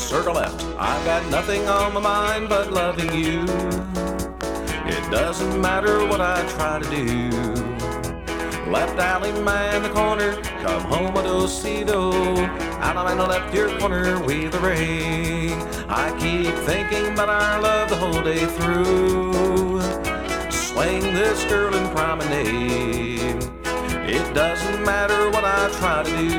circle left. I've got nothing on my mind but loving you. It doesn't matter what I try to do. Left alley man the corner, come home a do-si-do. Out of the left your corner with the rain. I keep thinking about our love the whole day through. Sling this girl in promenade. It doesn't matter what I try to do.